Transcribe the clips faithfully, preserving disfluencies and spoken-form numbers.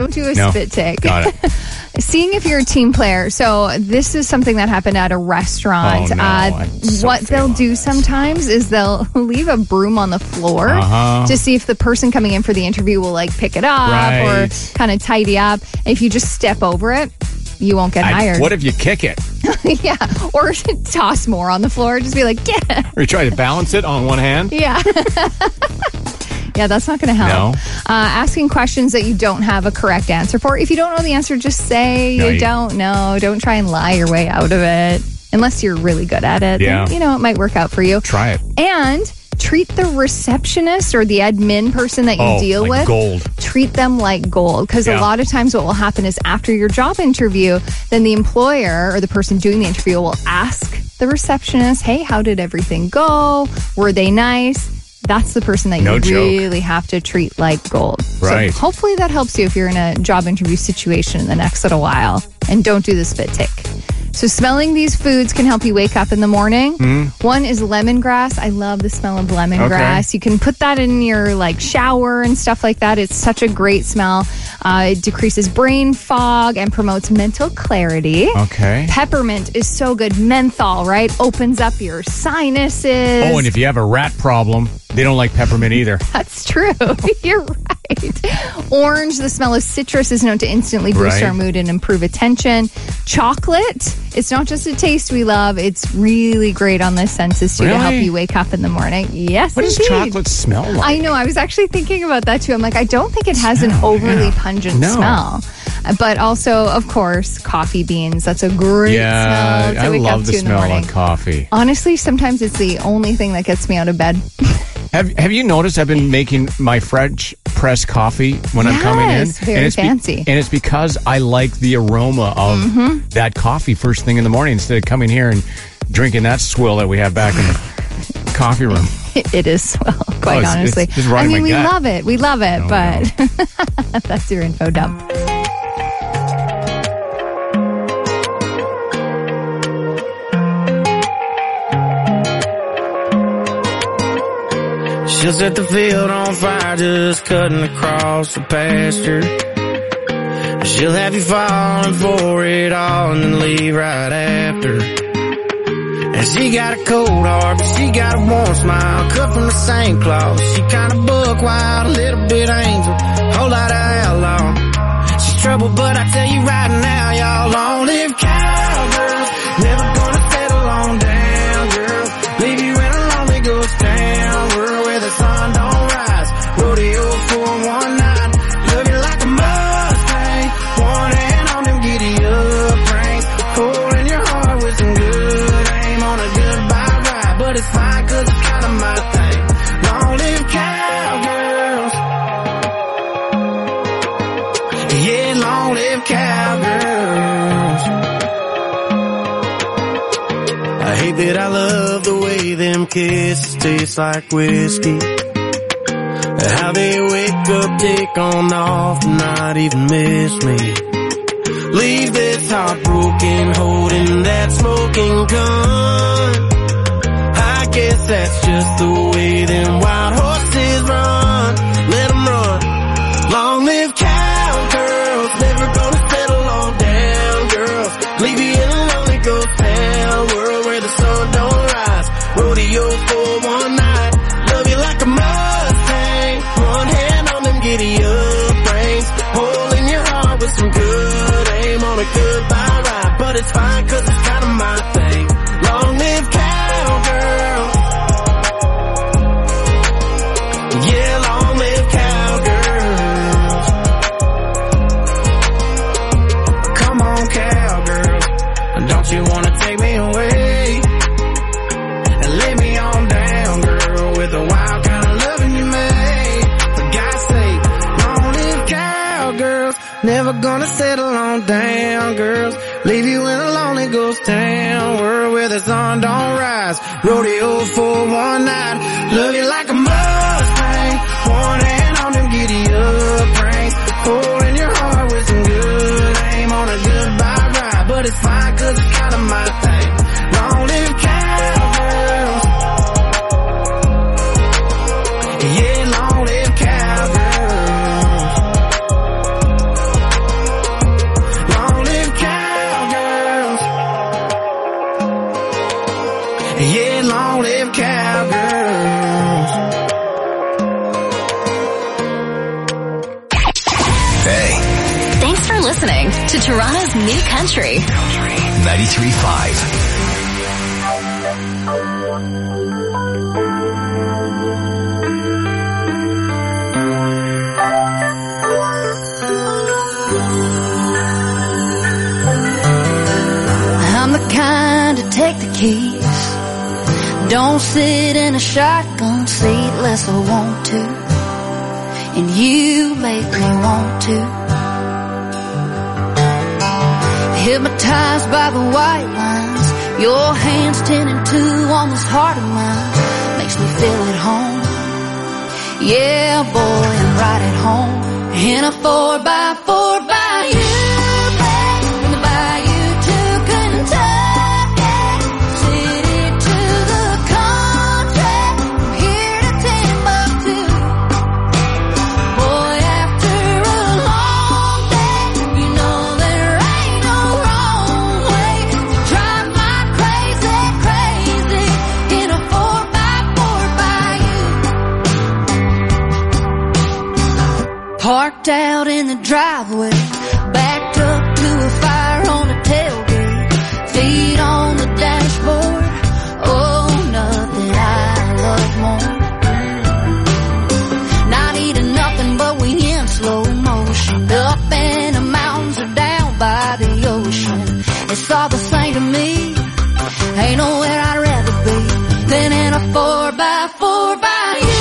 Don't do a No. spit take. Got it. Seeing if you're a team player. So this is something that happened at a restaurant. Oh, no. Uh, I'm so what they'll fail do on this. sometimes is they'll leave a broom on the floor Uh-huh. to see if the person coming in for the interview will like pick it up Right. or kind of tidy up. If you just step over it, you won't get I- hired. what if you kick it? Yeah. Or toss more on the floor. Just be like, yeah. Or you try to balance it on one hand? Yeah. Yeah, that's not going to help. No. Uh, asking questions that you don't have a correct answer for. If you don't know the answer, just say No, you, you- don't know. Don't try and lie your way out of it. Unless you're really good at it. Yeah. Then, you know, it might work out for you. Try it. And treat the receptionist or the admin person that you Oh, deal like with. gold. Treat them like gold. Because Yeah. a lot of times what will happen is after your job interview, then the employer or the person doing the interview will ask the receptionist, hey, how did everything go? Were they nice? That's the person that No you joke. really have to treat like gold. Right. So hopefully that helps you if you're in a job interview situation in the next little while. And don't do the spit take. So smelling these foods can help you wake up in the morning. Mm. One is lemongrass. I love the smell of lemongrass. You can put that in your like shower and stuff like that. It's such a great smell. Uh, it decreases brain fog and promotes mental clarity. Okay. Peppermint is so good. Menthol, right? Opens up your sinuses. Oh, and if you have a rat problem, they don't like peppermint either. That's true. You're right. Orange, the smell of citrus is known to instantly boost Right. our mood and improve attention. Chocolate, it's not just a taste we love. It's really great on the senses too to help Really? you wake up in the morning. Yes, What does indeed. chocolate smell like? I know. I was actually thinking about that too. I'm like, I don't think it has an Smell, overly yeah. pungent No. smell. But also, of course, coffee beans. That's a great yeah, smell to I wake love up the to in the smell morning. of coffee. Honestly, sometimes it's the only thing that gets me out of bed. Have Have you noticed I've been making my French press coffee when I'm coming in? Yes, very and it's fancy. and it's because I like the aroma of Mm-hmm. that coffee first thing in the morning instead of coming here and drinking that swill that we have back in the coffee room. It is, well, quite Oh, it's- honestly. it's just I right in mean, my we gut. love it. We love it, No, but that's your info dump. She'll set the field on fire just cutting across the pasture. She'll have you falling for it all and then leave right after. And she got a cold heart, but she got a warm smile, cut from the same cloth. She kinda buck wild, a little bit angel, whole lot of outlaw. She's trouble, but I tell you right now, y'all, long live cowgirls. Never gonna settle on down, girl. Leave you in a lonely ghost town, world where the sun don't rise. Rodeo for one night, love you like a Mustang. One hand on them giddy up reins, pulling your heart with some good aim on a goodbye ride. But it's fine 'cause it's kinda my thing. Long live cowgirls. Yeah, long live cowgirls. I hate that I love the way them kisses taste like whiskey. How they wake up, take on off, and not even miss me. Leave this heart broken, holding that smoking gun. I guess that's just the way them wild horses run. Let them run. Long live cowgirls, never gonna settle on down, girls. Leave you in a lonely ghost town, world where the sun don't rise. Rodeo for one night, love you like a Mustang. One hand on them giddy up reins, holding your heart with some good aim on a goodbye ride. But it's fine 'cause it's kinda my thing. Long live cowgirls. Yeah, long live cowgirls. Come on, cowgirls. Don't you wanna take me away and lay me on down, girl, with the wild kind of loving you made? For God's sake, long live cowgirls. Never gonna settle on down, girls. Leave you in a lonely ghost town, world where the sun don't rise. Rodeo for one night, love you like a Mustang. One hand on them giddy up reins, holding your heart with some good aim on a goodbye ride. But it's fine 'cause it's kinda my thing. Long live cowgirls. Yeah, long live cowgirls. Hey. Thanks for listening to Toronto's New Country. ninety-three point five. I'm the kind to take the keys. Don't sit in a shotgun seat unless I want to. And you make me want to. Hypnotized by the white lines, your hands ten and two on this heart of mine. Makes me feel at home. Yeah, boy, I'm right at home. In a four by four by you. Parked out in the driveway, backed up to a fire on the tailgate, feet on the dashboard. Oh, nothing I love more. Not eating nothing but we in slow motion, up in the mountains or down by the ocean. It's all the same to me. Ain't nowhere I'd rather be than in a four by four by you.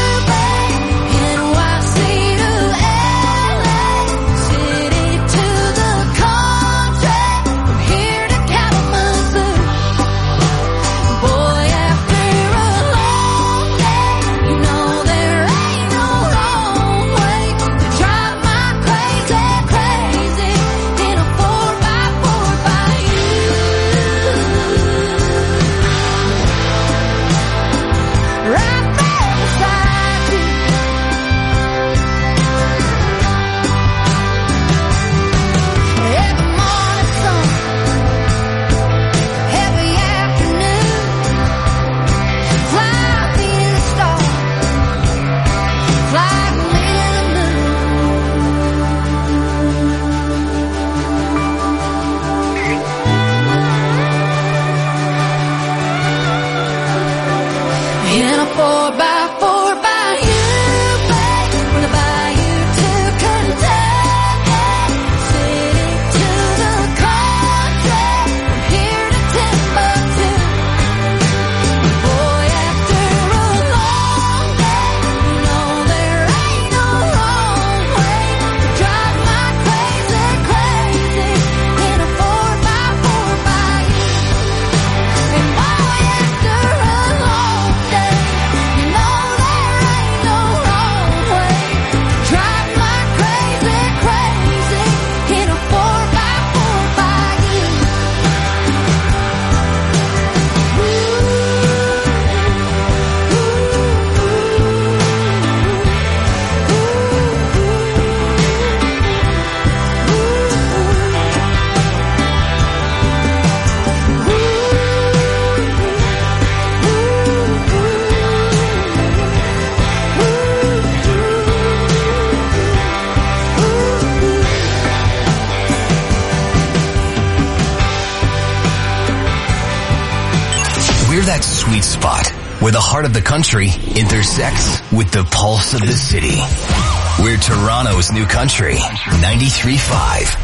That sweet spot where the heart of the country intersects with the pulse of the city. We're Toronto's New Country, ninety-three point five.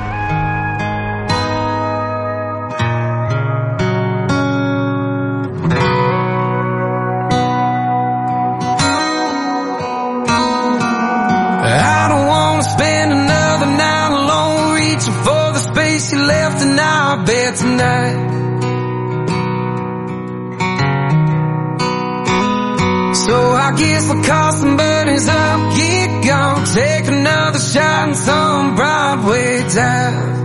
I don't want to spend another night alone reaching for the space you left in our bed tonight. So I guess I'll call some buddies up, get gone, take another shot in some Broadway dive.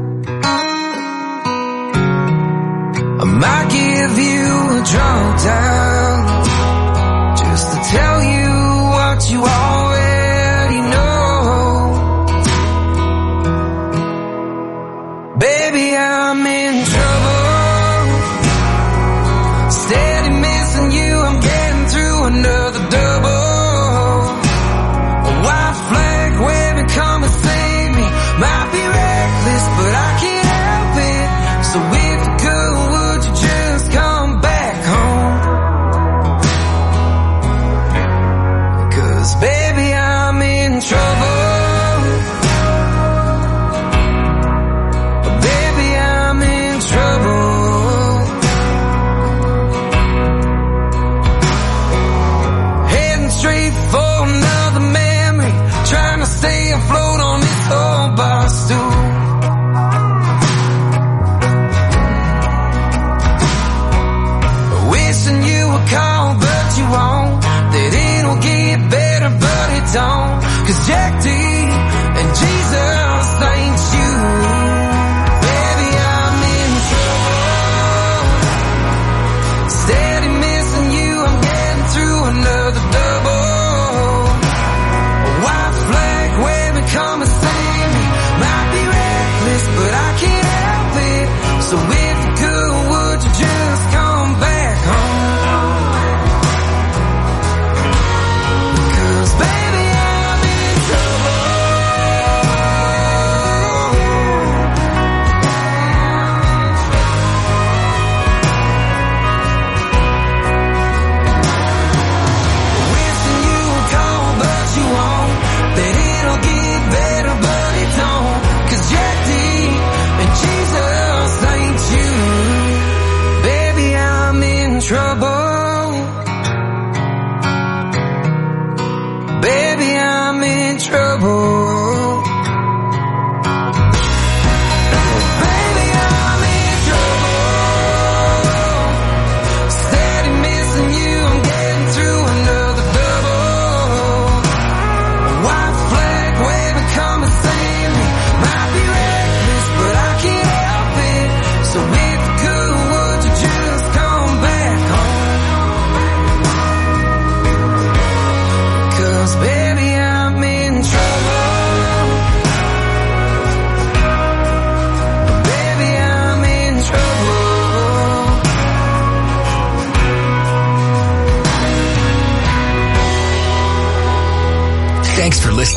I might give you a drunk dial just to tell you what you already know. Baby, I'm in trouble, steady missing you, I'm getting through another double. A white flag waving coming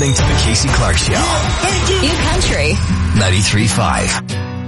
listening to The Casey Clark Show. New Country ninety-three point five.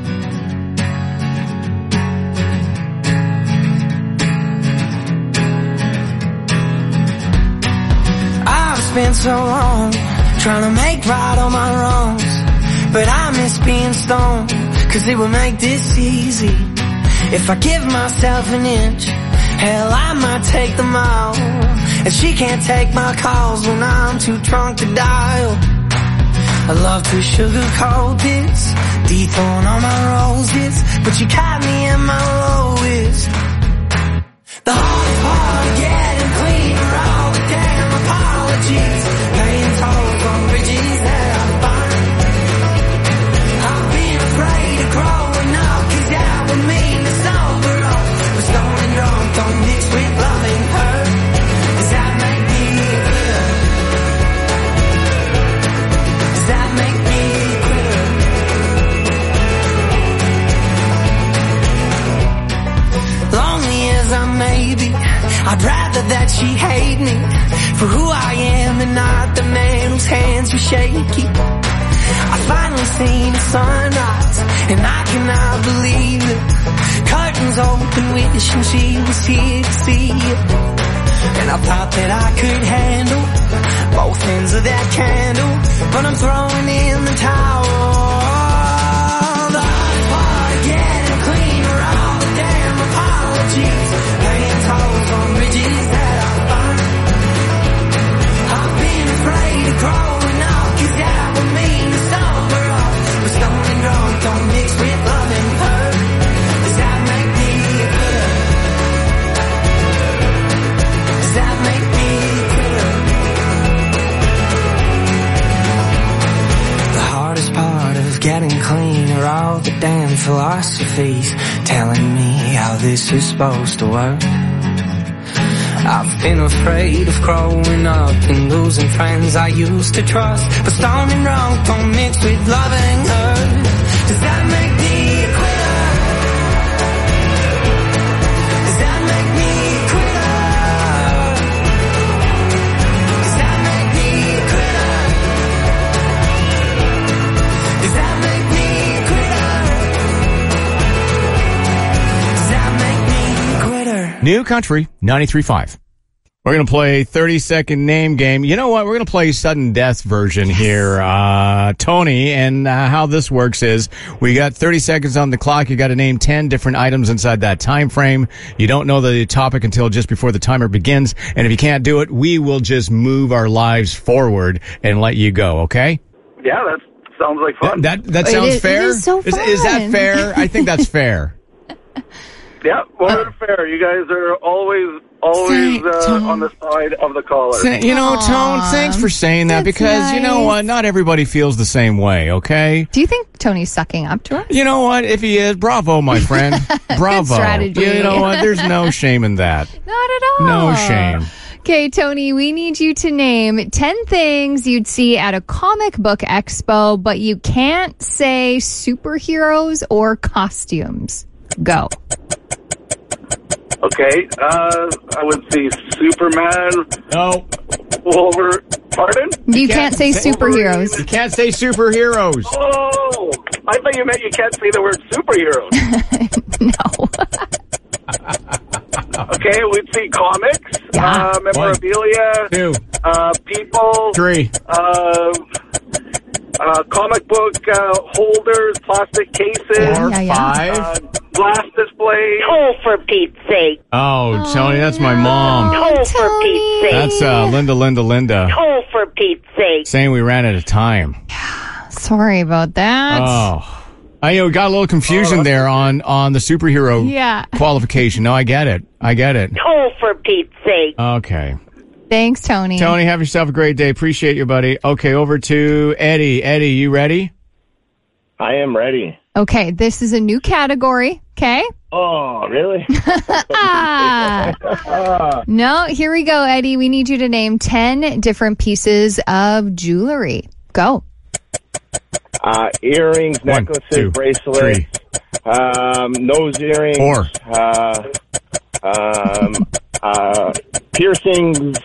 I've spent so long trying to make right all my wrongs, but I miss being stoned, cause it would make this easy. If I give myself an inch, hell, I might take the mile. And she can't take my calls when I'm too drunk to dial. I love to sugarcoat this, dethorn all my roses, but you caught me in my lowest. The hardest part of getting clean are all the damn apologies, paying tolls on bridges that I find. I've been afraid of growing up, cause that would mean to sober up. But stoned and drunk don't mix with loving her. Does that make me quitter? Does that make me quitter? Lonely as I may be, I'd rather that she hate me for who I am and not the man whose hands are shaky. I finally seen the sunrise, and I cannot believe it. Curtains open, wishing she was here to see it. And I thought that I could handle both ends of that candle, but I'm throwing in the towel. The hardest part of getting clean are all the damn apologies, paying tolls on bridges that I find. I've been afraid of growing up, cause that would mean to sober up. But stoned and drunk don't mix with loving her. Does that make me quitter? Does that make me quitter? The hardest part of getting clean are all the damn philosophies telling me how this is supposed to work. I've been afraid of growing up and losing friends I used to trust, but stoned and drunk don't mix with loving her. Does that make me a quitter? Does that make me a quitter? Does that make me a quitter? Does that make me a quitter? Does that make me a quitter? New Country ninety-three point five. We're going to play thirty second name game. You know what? We're going to play sudden death version here, uh, Tony. And uh, how this works is we got thirty seconds on the clock. You got to name ten different items inside that time frame. You don't know the topic until just before the timer begins. And if you can't do it, we will just move our lives forward and let you go. Okay? Yeah, that sounds like fun. That that It sounds is- it fair. is so Is, is that fun. fair? I think that's fair. Yeah, more than fair. You guys are always, always Thank- uh, Tom. on the side of the caller. Th- You know, Tone, thanks for saying that That's because, you know nice. what, not everybody feels the same way, okay? Do you think Tony's sucking up to us? You know what, if he is, bravo, my friend. Bravo. strategy. You know what, there's no shame in that. Not at all. No shame. Okay, Tony, we need you to name ten things you'd see at a comic book expo, but you can't say superheroes or costumes. Go. Okay, uh, I would see Superman. No. Wolver. Pardon? You can't, say say- superheroes. You can't say superheroes. Oh, I thought you meant you can't say the word superheroes. No. Okay, we'd see comics, Yeah. uh, memorabilia, Two. uh, people, Three. uh, uh, comic book uh, holders, plastic cases, Four. Yeah, yeah. Five. uh, glass displays. Oh, for Pete's sake. Oh, Tony, that's my mom. Oh, for Pete's sake. That's uh, Linda, Linda, Linda. Oh, for Pete's sake. Saying we ran out of time. Sorry about that. Oh. I you know, got a little confusion there on, on the superhero Yeah. qualification. No, I get it. I get it. Oh, for Pete's sake. Okay. Thanks, Tony. Tony, have yourself a great day. Appreciate you, buddy. Okay, over to Eddie. Eddie, you ready? I am ready. Okay, this is a new category. Okay. Oh, really? Ah. No, here we go, Eddie. We need you to name ten different pieces of jewelry. Go. Uh, earrings, One, necklaces, two, bracelets, three. um, nose earrings, Four. Uh, um, uh, piercings,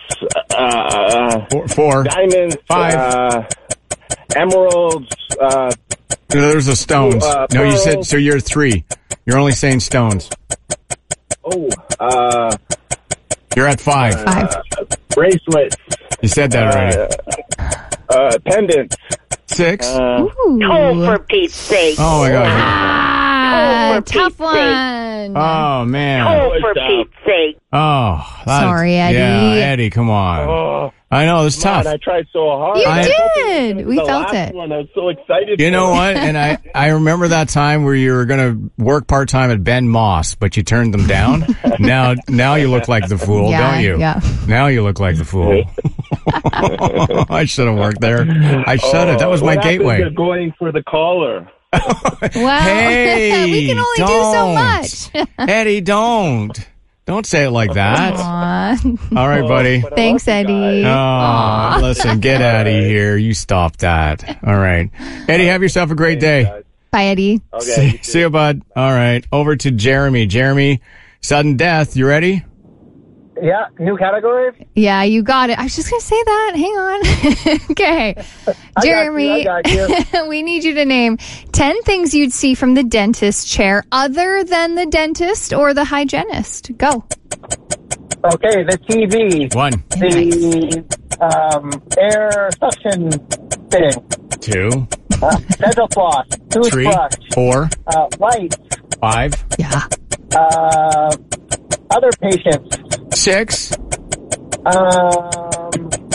Uh, Four. four. diamonds. Five. Uh, emeralds. Uh, There's the stones. Uh, no, you said, pearls. so you're three. You're only saying stones. oh, uh, You're at five. Five. bracelets. You said that already. Uh, uh, pendants. Six. Uh, Oh, for Pete's sake. Oh, my God. Ah, for tough Pete's sake. one. Oh, man. Oh, for Pete's sake. Oh. that's- Sorry, Eddie. Yeah, Eddie, come on. oh, I know, it's God, tough. I tried so hard. You I- did. We the felt last it. One. I was so excited. You for know it. what? And I, I remember that time where you were going to work part-time at Ben Moss, but you turned them down. now, now you look like the fool, Yeah, don't you? yeah. Now you look like the fool. I should have worked there. I should have. That was my What happens gateway. if going for the collar? Well, Hey, we can only do so don't. much. Eddie, don't. Don't say it like that. Aw. All right, buddy. Thanks, Eddie. Oh, listen, get out of here. You stop that. All right. Eddie, have yourself a great day. Bye, Eddie. Okay. See, see you, bud. All right. Over to Jeremy. Jeremy, sudden death. You ready? Yeah, new category? Yeah, you got it. I was just going to say that. Hang on. Okay. I Jeremy, got you, I got we need you to name ten things you'd see from the dentist chair other than the dentist or the hygienist. Go. Okay, the T V. One. The um, air suction thing. Two. Uh, dental floss. Three. Toothbrush. Four. Uh, lights. Five. Yeah. Uh, other patients. Six. Um,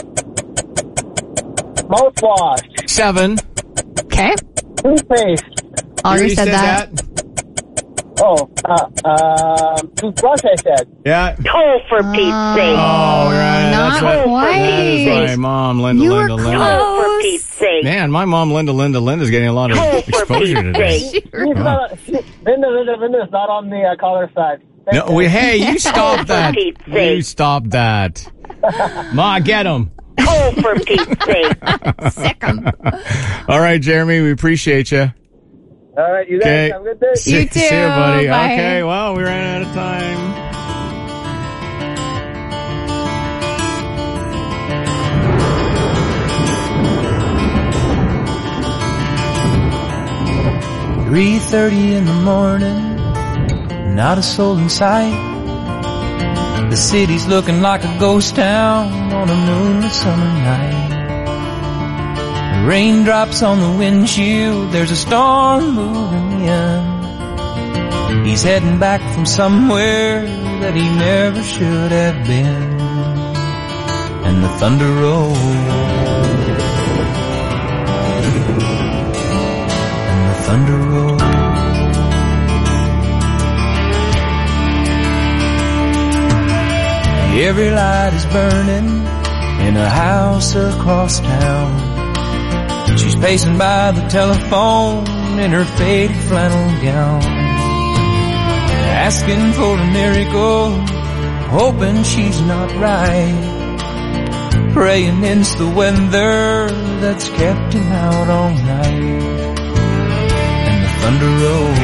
mouthwash. Seven. Okay. Toothpaste. Already said that. Oh, uh, um, toothbrush, I said. Yeah. Oh, for Pete's sake. Oh, right. not That's right. quite. That is my mom, Linda, You were Linda, Linda. Oh, for close. Pete's sake. Man, my mom, Linda, Linda, Linda's getting a lot of Oh, for exposure Pete's today. sake. She's not, she, Linda, Linda, Linda's not on the uh, caller side. No, we, hey, you stop that. Pete's You sake. stop that. Ma, get him. Oh, for Pete's sake. Sick 'em. All right, Jeremy, we appreciate you. All right, you guys Okay. have a good day. See, You too. see you, buddy. Bye. Okay, well, we ran out of time. three thirty in the morning, not a soul in sight. The city's looking like a ghost town on a moonlit summer night. The raindrops on the windshield, there's a storm moving in. He's heading back from somewhere that he never should have been. And the thunder rolls, and the thunder rolls. Every light is burning in a house across town. She's pacing by the telephone in her faded flannel gown, asking for a miracle, hoping she's not right, praying it's the weather that's kept him out all night. And the thunder rolls,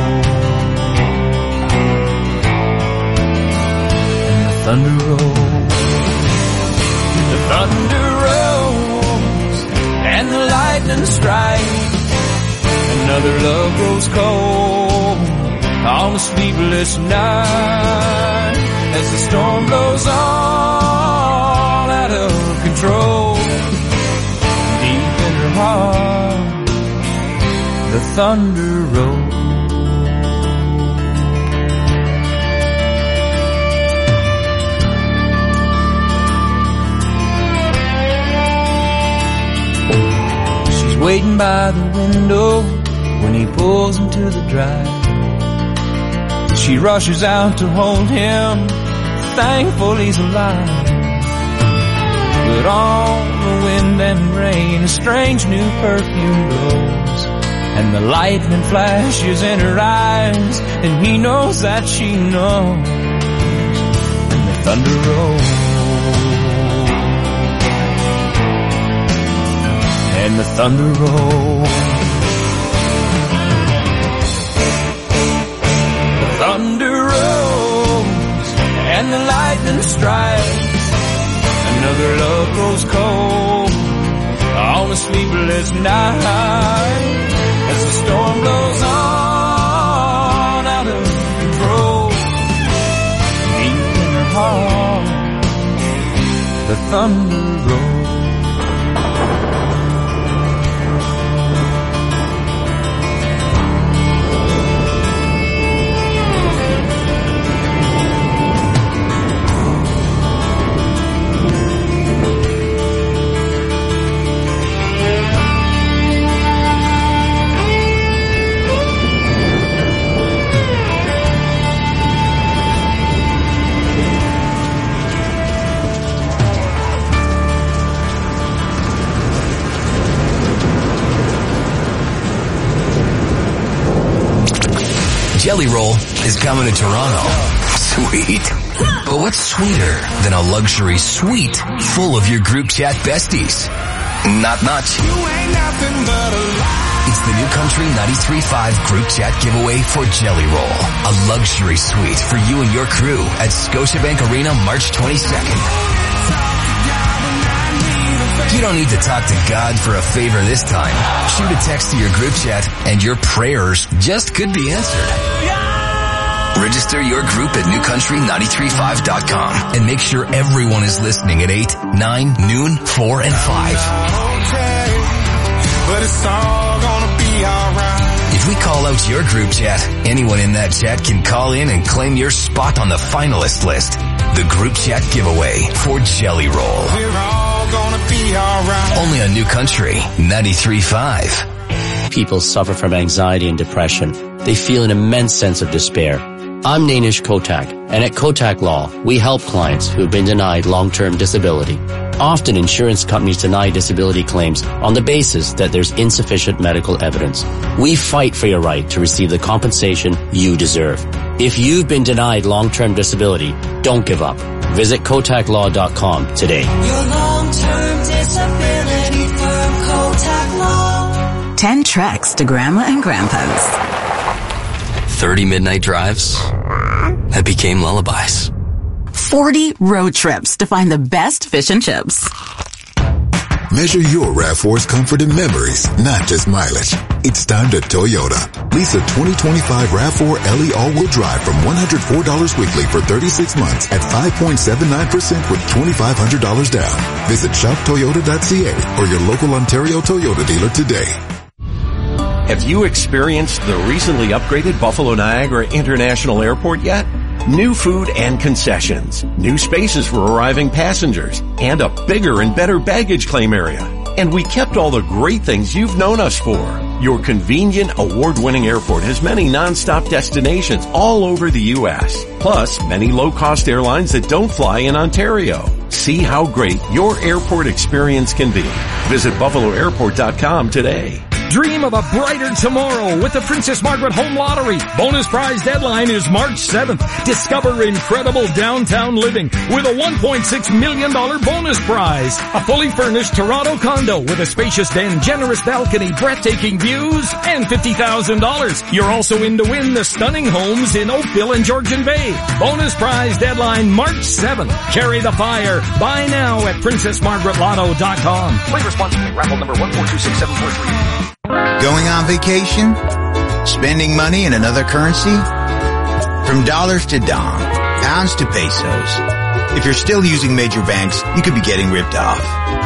thunder rolls, the thunder rolls, and the lightning strikes. Another love grows cold on a sleepless night as the storm blows on out of control. Deep in her heart, the thunder rolls. Waiting by the window when he pulls into the drive. She rushes out to hold him, thankful he's alive. But on the wind and rain, a strange new perfume blows, and the lightning flashes in her eyes, and he knows that she knows. And the thunder rolls, and the thunder rolls. The thunder rolls, and the lightning strikes. Another sleepless night as the storm blows on out of control. Deep in her heart, the thunder rolls. Jelly Roll is coming to Toronto. Sweet. But what's sweeter than a luxury suite full of your group chat besties? Not much. It's the New Country ninety-three point five group chat giveaway for Jelly Roll. A luxury suite for you and your crew at Scotiabank Arena March twenty-second. You don't need to talk to God for a favor this time. Shoot a text to your group chat and your prayers just could be answered. Register your group at new country nine three five dot com and make sure everyone is listening at eight, nine, noon, four, and five. But it's all gonna be alright. If we call out your group chat, anyone in that chat can call in and claim your spot on the finalist list. The group chat giveaway for Jelly Roll. We're all gonna be alright. Only on New Country ninety-three point five. People suffer from anxiety and depression. They feel an immense sense of despair. I'm Nainish Kotak, and at Kotak Law, we help clients who've been denied long-term disability. Often insurance companies deny disability claims on the basis that there's insufficient medical evidence. We fight for your right to receive the compensation you deserve. If you've been denied long-term disability, don't give up. Visit kotak law dot com today. Your long-term disability firm, Kotak Law. Ten treks to Grandma and Grandpa's. thirty midnight drives that became lullabies. forty road trips to find the best fish and chips. Measure your RAV four's comfort and memories, not just mileage. It's time to Toyota. Lease a twenty twenty-five RAV four L E all-wheel drive from one hundred four dollars weekly for thirty-six months at five point seven nine percent with twenty-five hundred dollars down. Visit shop toyota dot c a or your local Ontario Toyota dealer today. Have you experienced the recently upgraded Buffalo Niagara International Airport yet? New food and concessions, new spaces for arriving passengers, and a bigger and better baggage claim area. And we kept all the great things you've known us for. Your convenient, award-winning airport has many non-stop destinations all over the U S, plus many low-cost airlines that don't fly in Ontario. See how great your airport experience can be. Visit buffalo airport dot com today. Dream of a brighter tomorrow with the Princess Margaret Home Lottery. Bonus prize deadline is March seventh. Discover incredible downtown living with a one point six million dollars bonus prize. A fully furnished Toronto condo with a spacious den, generous balcony, breathtaking views, and fifty thousand dollars. You're also in to win the stunning homes in Oakville and Georgian Bay. Bonus prize deadline March seventh. Carry the fire. Buy now at princess margaret lotto dot com. Play responsibly. Raffle number one four two six seven four three. Going on vacation? Spending money in another currency? From dollars to dong, pounds to pesos. If you're still using major banks, you could be getting ripped off.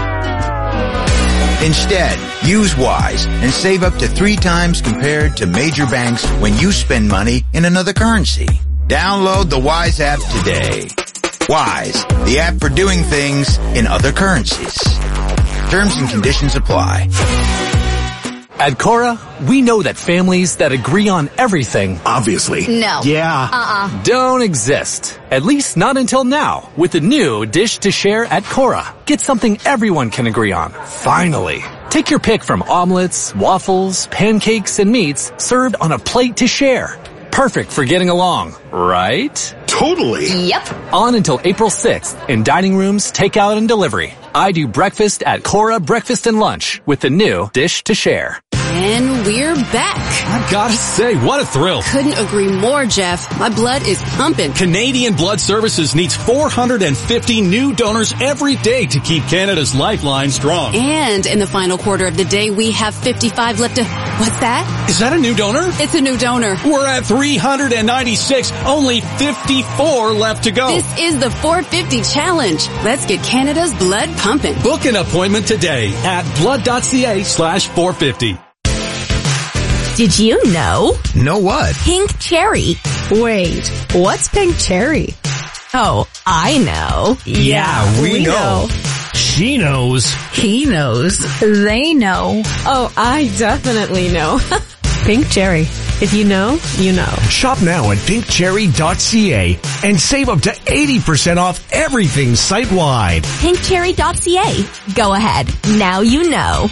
Instead, use Wise and save up to three times compared to major banks when you spend money in another currency. Download the Wise app today. Wise, the app for doing things in other currencies. Terms and conditions apply. At Cora, we know that families that agree on everything, obviously, no, yeah, uh-uh, don't exist. At least not until now, with the new Dish to Share at Cora. Get something everyone can agree on, finally. Take your pick from omelets, waffles, pancakes, and meats served on a plate to share. Perfect for getting along, right? Totally. Yep. On until April sixth in dining rooms, takeout, and delivery. I do breakfast at Cora Breakfast and Lunch with the new Dish to Share. And we're back. I've got to say, what a thrill. Couldn't agree more, Jeff. My blood is pumping. Canadian Blood Services needs four hundred fifty new donors every day to keep Canada's lifeline strong. And in the final quarter of the day, we have fifty-five left to... What's that? Is that a new donor? It's a new donor. We're at three hundred ninety-six, only fifty-four left to go. This is the four fifty challenge. Let's get Canada's blood pumping. Book an appointment today at blood.ca slash 450. Did you know? Know what? Pink cherry. Wait, what's pink cherry? Oh, I know. Yeah, we, we know. know. She knows. He knows. They know. Oh, I definitely know. Pink cherry. If you know, you know. Shop now at pink cherry dot c a and save up to eighty percent off everything site-wide. pink cherry dot c a. Go ahead. Now you know.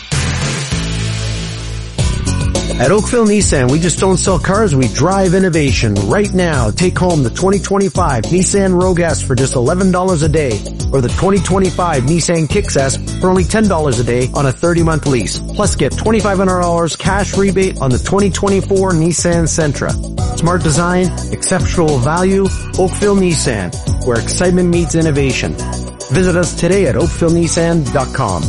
At Oakville Nissan, we just don't sell cars, we drive innovation. Right now, take home the twenty twenty-five Nissan Rogue S for just eleven dollars a day, or the twenty twenty-five Nissan Kicks S for only ten dollars a day on a thirty month lease. Plus get twenty-five hundred dollars cash rebate on the twenty twenty-four Nissan Sentra. Smart design, exceptional value, Oakville Nissan, where excitement meets innovation. Visit us today at oakville nissan dot com.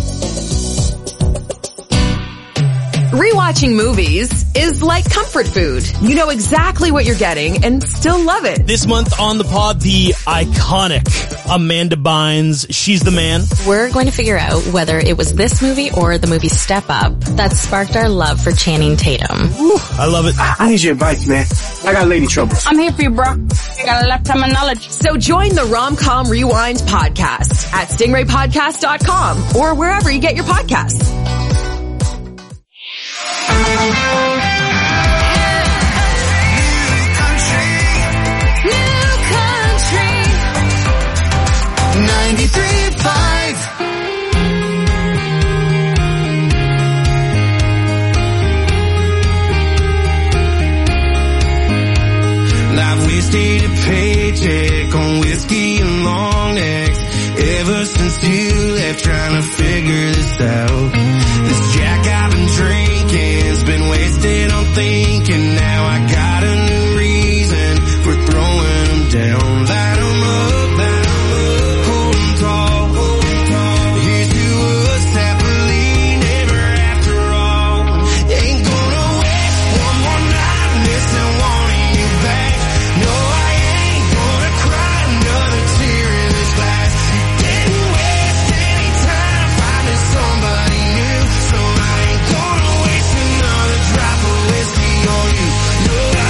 Rewatching movies is like comfort food. You know exactly what you're getting and still love it. This month on the pod, the iconic Amanda Bynes. She's the man. We're going to figure out whether it was this movie or the movie Step Up that sparked our love for Channing Tatum. Whew, I love it. I need your advice, man. I got lady trouble. I'm here for you, bro. I got a lifetime of knowledge. So join the Rom-Com Rewind podcast at stingray podcast dot com or wherever you get your podcasts. ninety-three point five I've wasted a paycheck on whiskey and long necks ever since you left, trying to figure this out. This Jack I've been drinking's been wasted on thinking. Now I got a new reason for throwing them down. Light 'em up, light 'em up, hold 'em tall, hold 'em tall. Here's to us happily never after all. Ain't gonna waste one more night missing wanting you back. No, I ain't gonna cry another tear in this glass. Didn't waste any time finding somebody new, so I ain't gonna waste another drop of whiskey on you. No,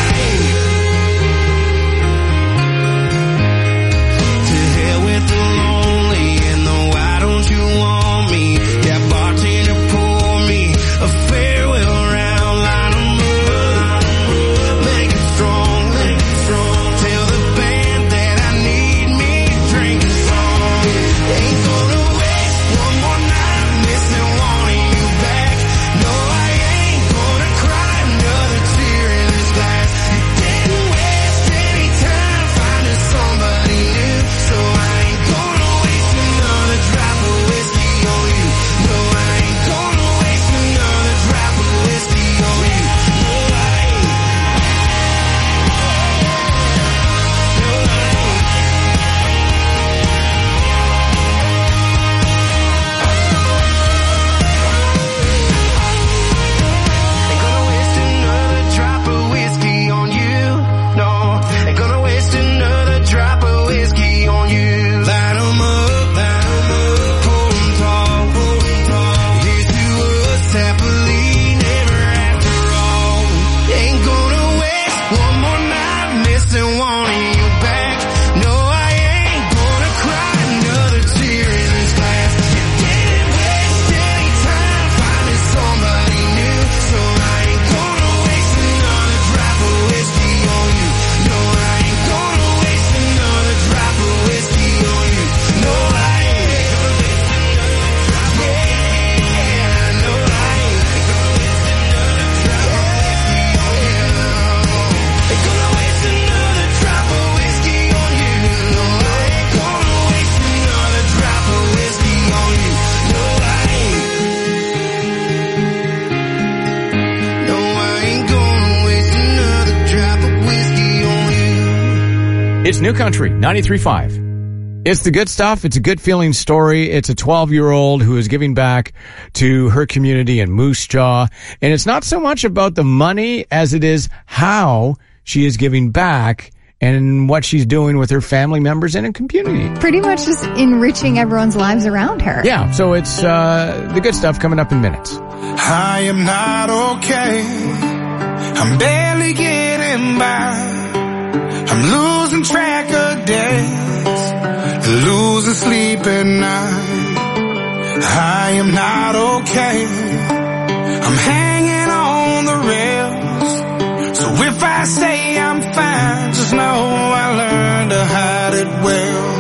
It's New Country, ninety-three point five. It's the good stuff. It's a good feeling story. It's a twelve-year-old who is giving back to her community in Moose Jaw. And it's not so much about the money as it is how she is giving back and what she's doing with her family members and her community. Pretty much just enriching everyone's lives around her. Yeah, so it's uh, the good stuff coming up in minutes. I am not okay. I'm barely getting by. I'm losing track of days, losing sleep at night. I am not okay. I'm hanging on the rails. So if I say I'm fine, just know I learned to hide it well.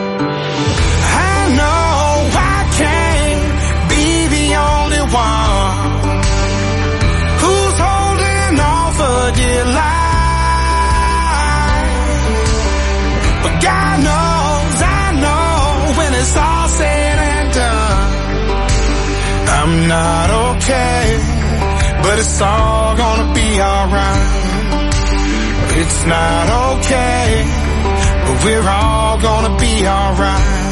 I know I can't be the only one who's holding on for dear life. God knows, I know, when it's all said and done, I'm not okay, but it's all gonna be alright. It's not okay, but we're all gonna be alright.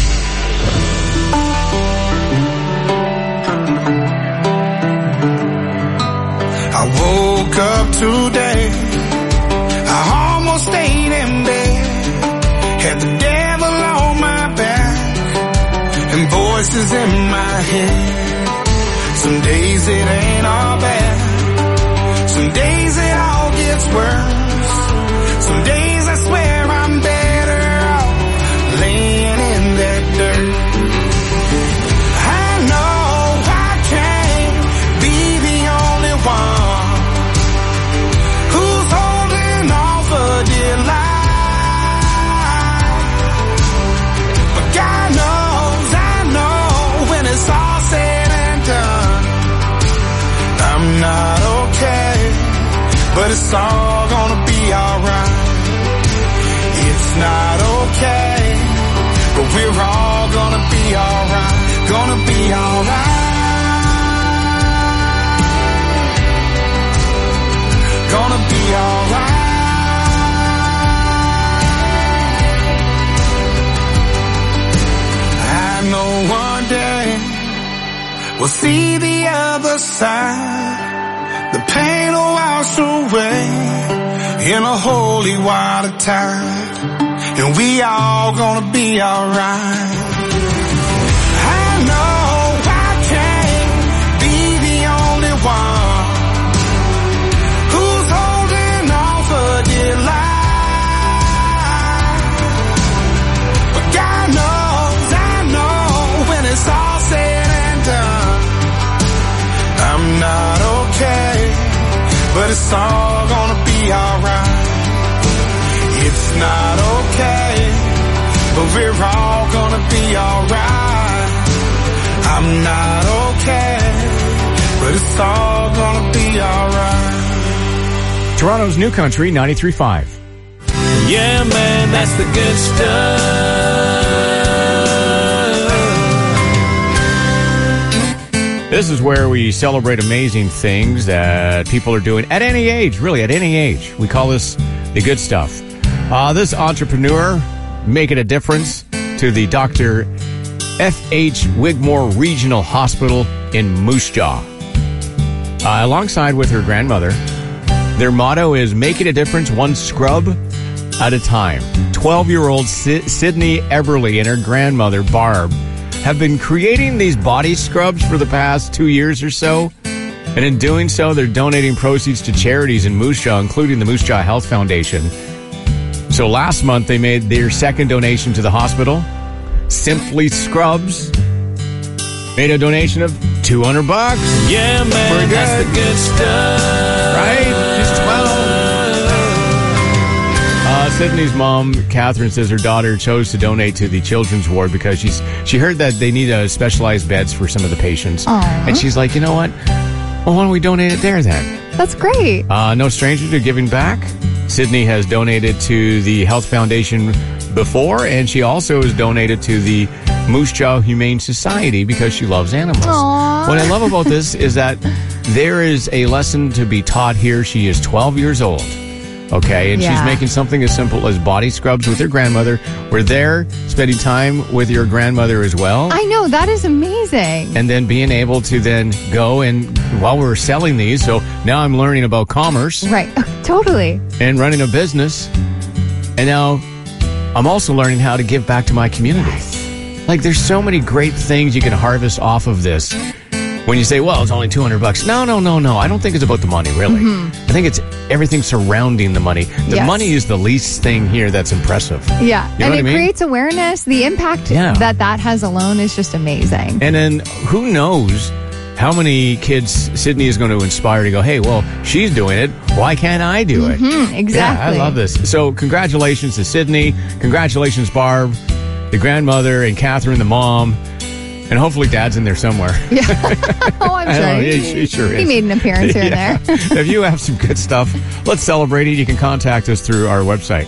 I woke up today, I almost stayed in bed. Had the devil on my back and voices in my head. Some days it ain't all bad. Some days it all gets worse. Some days I swear I'm better off laying in that dirt. I know I can't be the only one who's holding on for dear life. God knows, I know, when it's all said and done, I'm not okay, but it's all gonna be alright. It's not okay, but we're all gonna be alright, gonna be alright, gonna be alright. I know one day we'll see the other side. The pain will wash away in a holy water tide, and we all gonna be alright. I know I can't be the only one who's holding on for dear life, but God knows, I know, when it's all said and done, I'm not okay, but it's all gonna be alright. It's not okay, but we're all gonna be alright. I'm not okay, but it's all gonna be alright. Toronto's New Country, ninety-three point five. Yeah, man, that's the good stuff. This is where we celebrate amazing things that people are doing at any age, really, at any age. We call this the good stuff. Uh, this entrepreneur making a difference to the Doctor F H Wigmore Regional Hospital in Moose Jaw. Uh, alongside with her grandmother, their motto is making a difference one scrub at a time. twelve-year-old Si- Sydney Everly and her grandmother, Barb, have been creating these body scrubs for the past two years or so. And in doing so, they're donating proceeds to charities in Moose Jaw, including the Moose Jaw Health Foundation. So last month, they made their second donation to the hospital. Simply Scrubs made a donation of two hundred bucks. Yeah, man, that's the good stuff. Right? She's twelve. Uh, Sydney's mom, Catherine, says her daughter chose to donate to the children's ward because she's she heard that they need uh, specialized beds for some of the patients. Aww. And she's like, you know what? Well, why don't we donate it there then? That's great. Uh, no stranger to giving back. Sydney has donated to the Health Foundation before, and she also has donated to the Moose Jaw Humane Society because she loves animals. Aww. What I love about this is that there is a lesson to be taught here. She is twelve years old. Okay, and Yeah. she's making something as simple as body scrubs with her grandmother. We're there spending time with your grandmother as well. I know, that is amazing. And then being able to then go and, while we're selling these, so now I'm learning about commerce. Right, totally. And running a business. And now I'm also learning how to give back to my community. Yes. Like, there's so many great things you can harvest off of this. When you say, well, it's only two hundred bucks. No, no, no, no. I don't think it's about the money, really. Mm-hmm. I think it's everything surrounding the money. The Yes. money is the least thing here that's impressive. Yeah, You know and what it I mean? creates awareness. The impact Yeah. that that has alone is just amazing. And then who knows how many kids Sydney is going to inspire to go, hey, well, she's doing it. Why can't I do it? Mhm, exactly. Yeah, I love this. So congratulations to Sydney. Congratulations, Barb, the grandmother, and Catherine, the mom. And hopefully Dad's in there somewhere. Yeah. Oh, I'm I sure. know, he, he, he sure is. he made an appearance here Yeah. and there. If you have some good stuff, let's celebrate it. You can contact us through our website.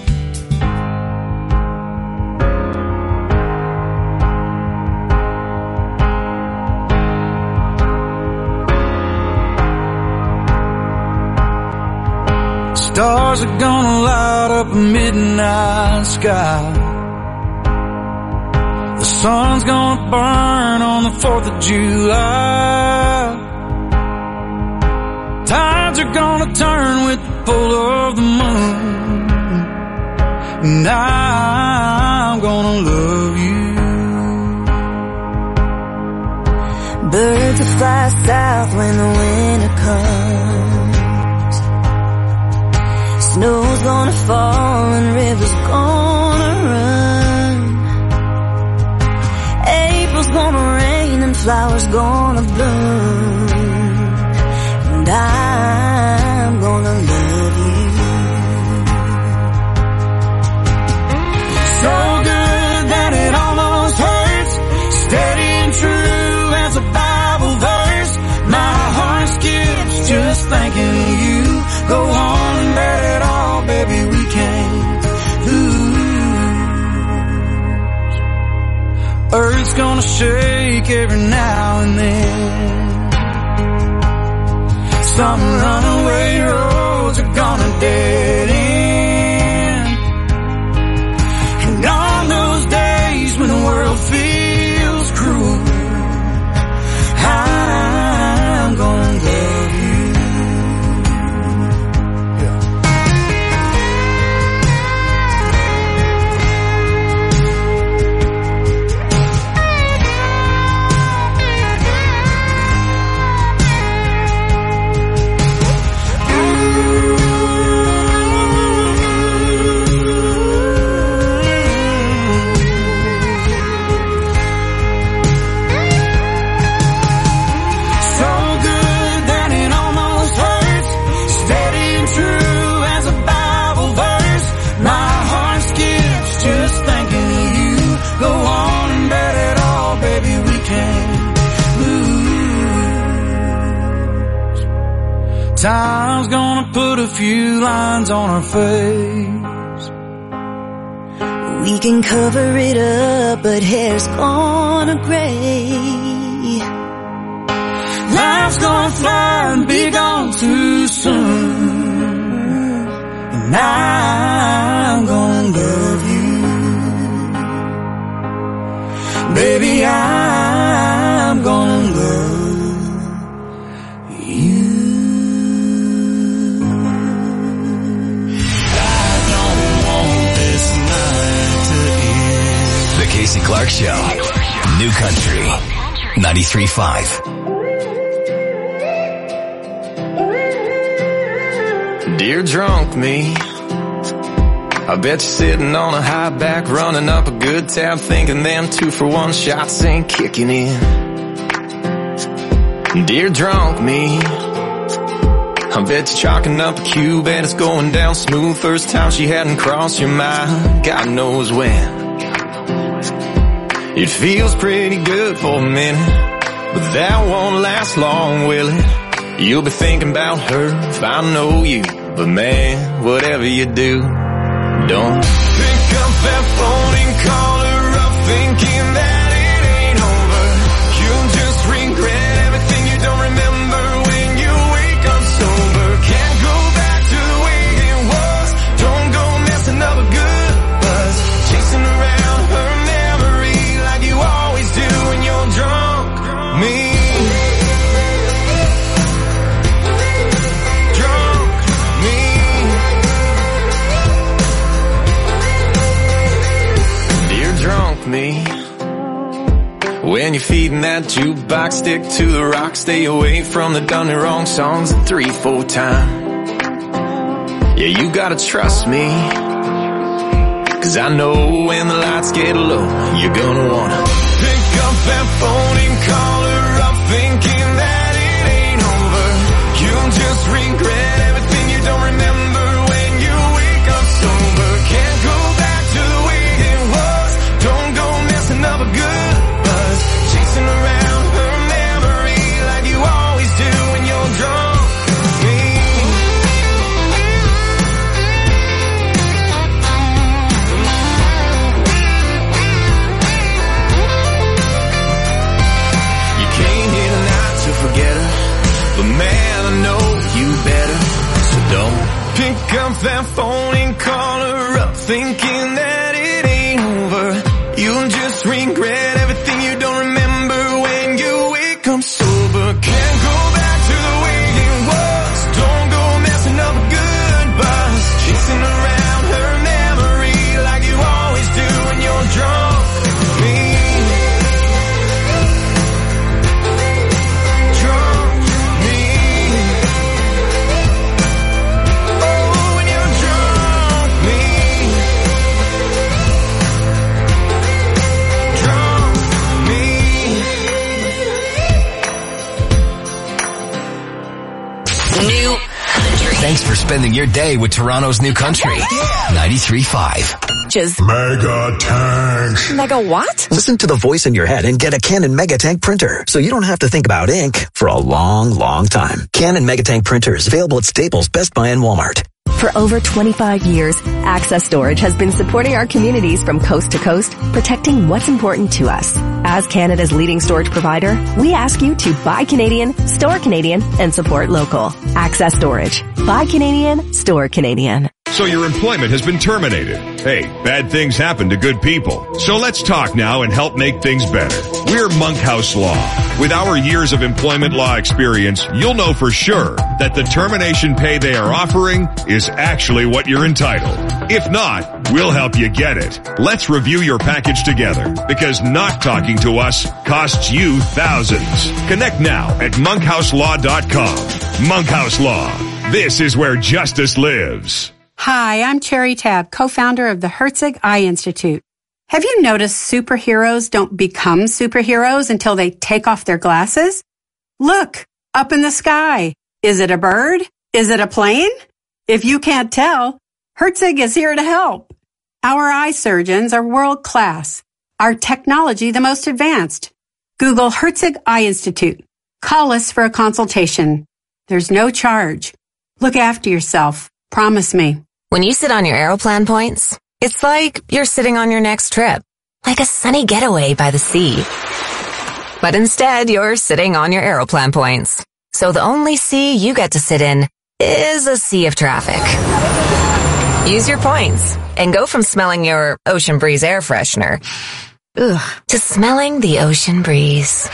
Stars are gonna light up a midnight sky. The sun's gonna burn on the fourth of July. Tides are gonna turn with the pull of the moon. And I'm gonna love you. Birds will fly south when the winter comes. Snow's gonna fall and rivers gonna run. April's gonna rain and flowers gonna bloom. And I'm gonna love you. So good that it almost hurts. Steady and true as a Bible verse. My heart skips just thinking of you. Go on and bet it all, baby, we can't lose. Earth's gonna shake every now and then. Some runaway roads are gonna dead end. And on those days when the world feels cruel, I'm gonna love you. Time's gonna put a few lines on our face. We can cover it up, but hair's gonna gray. Life's gonna fly and be gone too soon. And I'm gonna love you. Baby, I'm gonna love you. The Casey Clark Show. New Country. ninety-three point five. Dear drunk me, I bet you're sitting on a high back, running up a good tab, thinking them two for one shots ain't kicking in. Dear drunk me, I bet you're chalking up a cube and it's going down smooth. First time she hadn't crossed your mind, God knows when. It feels pretty good for a minute, but that won't last long, will it? You'll be thinking about her if I know you, but man, whatever you do, don't pick up that phone and call her up thinking that it ain't over. You'll just regret everything you don't remember when you wake up sober. Can't go back to the way it was, when you're feeding that jukebox. Stick to the rock, stay away from the done and wrong songs three, four times. Yeah, you gotta trust me, cause I know when the lights get low, you're gonna wanna pick up that phone and call her up, thinking that it ain't over. You'll just regret everything you don't remember when you wake up sober. Can't go back to the way it was. Don't go messing up a good buzz, chasing around her memory like you always do when you're drunk. Forget her, but man, I know you better, so don't pick up that phone and call her up, thinking that it ain't over. You'll just regret everything you don't remember when you wake up sober. Can't go back to the way it was. Don't go messing up a good buzz, chasing around her memory like you always do when you're drunk. Me. New Country. Thanks for spending your day with Toronto's New Country. ninety-three point five. Just Mega Tanks. Mega what? Listen to the voice in your head and get a Canon Megatank printer so you don't have to think about ink for a long, long time. Canon Megatank printers available at Staples, Best Buy, and Walmart. For over twenty-five years, Access Storage has been supporting our communities from coast to coast, protecting what's important to us. As Canada's leading storage provider, we ask you to buy Canadian, store Canadian, and support local. Access Storage. Buy Canadian, store Canadian. So your employment has been terminated. Hey, bad things happen to good people. So let's talk now and help make things better. We're Monkhouse Law. With our years of employment law experience, you'll know for sure that the termination pay they are offering is actually what you're entitled. If not, we'll help you get it. Let's review your package together, because not talking to us costs you thousands. Connect now at monkhouse law dot com. Monkhouse Law. This is where justice lives. Hi, I'm Cherry Tab, co-founder of the Herzig Eye Institute. Have you noticed superheroes don't become superheroes until they take off their glasses? Look, up in the sky. Is it a bird? Is it a plane? If you can't tell, Herzig is here to help. Our eye surgeons are world class. Our technology the most advanced. Google Herzig Eye Institute. Call us for a consultation. There's no charge. Look after yourself. Promise me. When you sit on your Aeroplan points, it's like you're sitting on your next trip, like a sunny getaway by the sea. But instead, you're sitting on your Aeroplan points. So the only sea you get to sit in is a sea of traffic. Use your points and go from smelling your Ocean Breeze air freshener, ugh, to smelling the ocean breeze.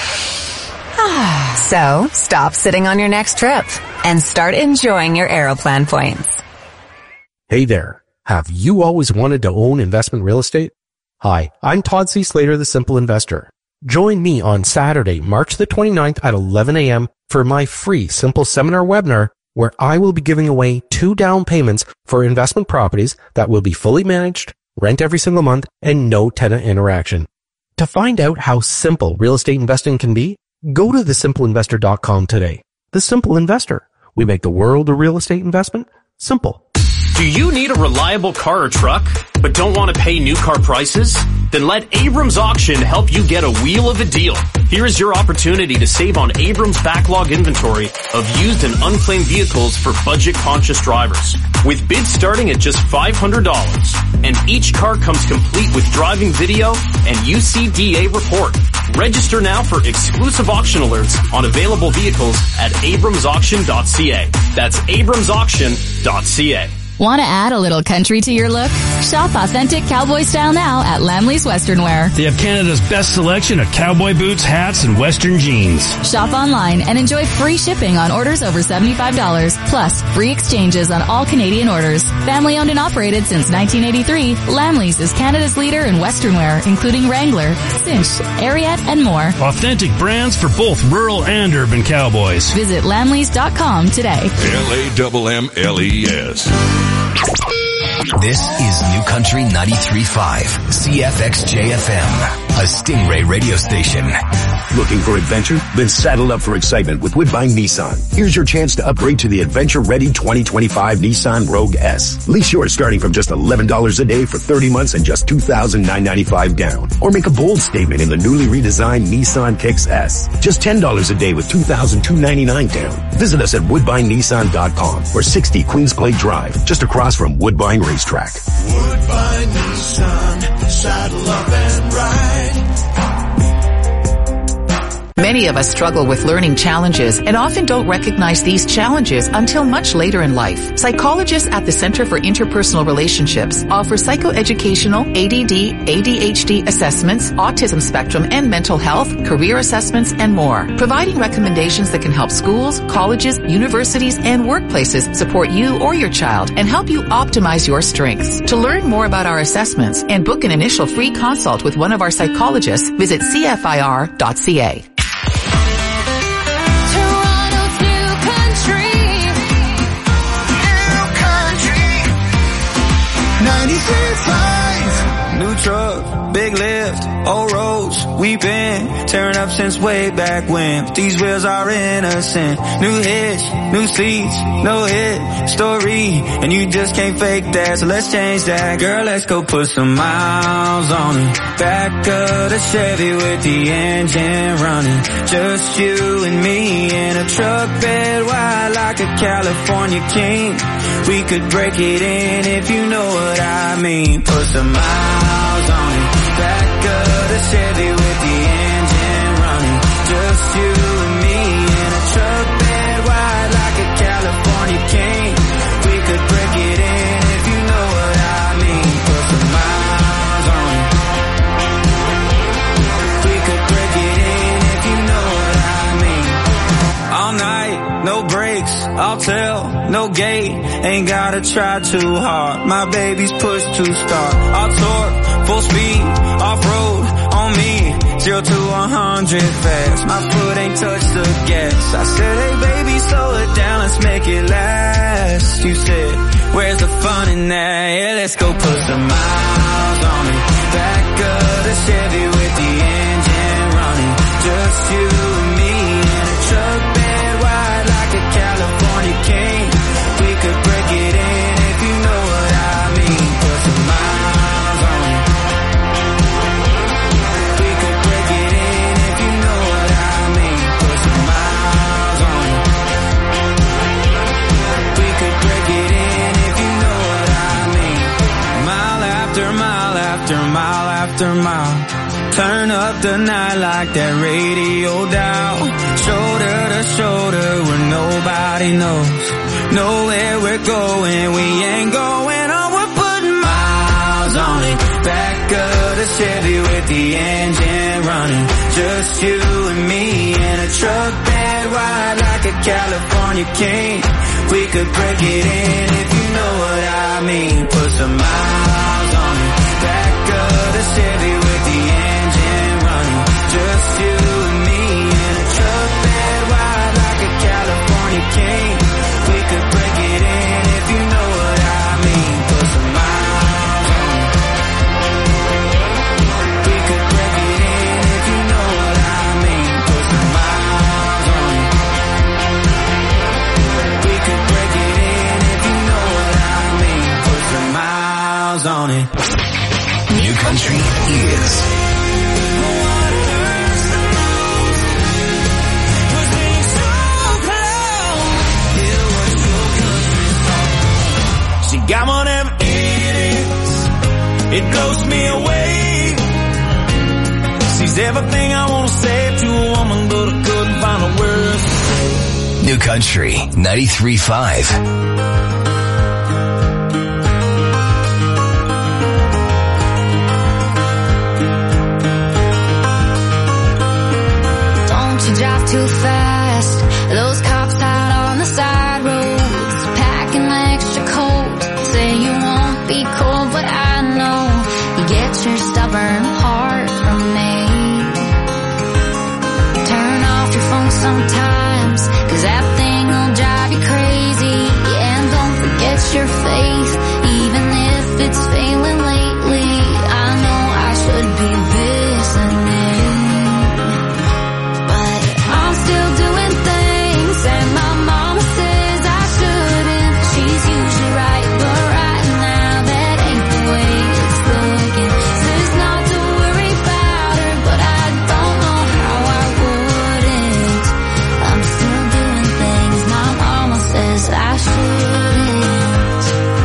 So stop sitting on your next trip and start enjoying your Aeroplan points. Hey there. Have you always wanted to own investment real estate? Hi, I'm Todd C. Slater, the Simple Investor. Join me on Saturday, March the twenty-ninth at eleven a.m. for my free Simple Seminar webinar, where I will be giving away two down payments for investment properties that will be fully managed, rent every single month, and no tenant interaction. To find out how simple real estate investing can be, go to the simple investor dot com today. The Simple Investor. We make the world of real estate investment simple. Do you need a reliable car or truck, but don't want to pay new car prices? Then let Abrams Auction help you get a wheel of a deal. Here is your opportunity to save on Abrams' backlog inventory of used and unclaimed vehicles for budget-conscious drivers. With bids starting at just five hundred dollars. And each car comes complete with driving video and U C D A report. Register now for exclusive auction alerts on available vehicles at abrams auction dot c a. That's abrams auction dot c a. Want to add a little country to your look? Shop authentic cowboy style now at Lamley's Western Wear. They have Canada's best selection of cowboy boots, hats, and Western jeans. Shop online and enjoy free shipping on orders over seventy-five dollars, plus free exchanges on all Canadian orders. Family owned and operated since nineteen eighty-three, Lamley's is Canada's leader in Western wear, including Wrangler, Cinch, Ariat, and more. Authentic brands for both rural and urban cowboys. Visit lamleys dot com today. L A M M L E S. This is New Country ninety-three point five, C F X J F M, a Stingray radio station. Looking for adventure? Then saddle up for excitement with Woodbine Nissan. Here's your chance to upgrade to the adventure-ready twenty twenty-five Nissan Rogue S. Lease yours starting from just eleven dollars a day for thirty months and just two thousand nine hundred ninety-five dollars down. Or make a bold statement in the newly redesigned Nissan Kicks S. Just ten dollars a day with two thousand two hundred ninety-nine dollars down. Visit us at woodbine nissan dot com or sixty Queens Clay Drive, just across from Woodbine Racetrack. Woodbine Nissan, saddle up and ride. Many of us struggle with learning challenges and often don't recognize these challenges until much later in life. Psychologists at the Center for Interpersonal Relationships offer psychoeducational A D D, A D H D assessments, autism spectrum and mental health, career assessments, and more, providing recommendations that can help schools, colleges, universities, and workplaces support you or your child and help you optimize your strengths. To learn more about our assessments and book an initial free consult with one of our psychologists, visit C F I R dot C A. New truck, big lift, old roads, we've been tearing up since way back when. But these wheels are innocent. New hitch, new seats, no hit story, and you just can't fake that. So let's change that, girl. Let's go put some miles on it. Back of the Chevy with the engine running. Just you and me in a truck bed wide like a California king. We could break it in if you know what I mean. Put some miles on it. Back of the Chevy with the engine running. Just you and me in a truck bed wide like a California king. We could break it in if you know what I mean. Put some miles on it. We could break it in if you know what I mean. All night, no brakes, I'll tell, no gate. Ain't gotta try too hard. My baby's push to start. I'll torque, full speed, off-road, on me. Zero to a hundred fast. My foot ain't touched the gas. I said, hey baby, slow it down, let's make it last. You said, where's the fun in that? Yeah, let's go put some miles on it. Back of the Chevy with the engine running. Just you and me in a truck bed wide like a California king. We could break it in if you know what I mean. Put some miles on it. We could break it in if you know what I mean. Put some miles on it. We could break it in if you know what I mean. Mile after mile after mile after mile. Turn up the night like that radio dial. Shoulder to shoulder where nobody knows. Nowhere we're going, we ain't going on. We're putting miles on it. Back of the Chevy with the engine running. Just you and me in a truck bed wide like a California king. We could break it in if you know what I mean. Put some miles on it. Back of the Chevy with the engine running. Just you and me in a truck bed wide like a California king. We could break it in if you know what I mean. Put some miles on it. We could break it in if you know what I mean. Put some miles on it. We could break it in if you know what I mean. Put some miles on it. New Country is She got one of them idiots. It blows me away. She's everything I want to say to a woman, but I couldn't find the words to say. New Country ninety-three point five. too fast. Those cops out on the side roads, packing extra coat. Say you won't be cold, but I know you get your stubborn heart from me. Turn off your phone sometimes, cause that thing will drive you crazy. Yeah, and don't forget your faith, even if it's failing lately. I know I should be listening, but I'm still doing things and my mama says I shouldn't. She's usually right, but right now that ain't the way it's looking. Says not to worry about her, but I don't know how I wouldn't. I'm still doing things my mama says I shouldn't.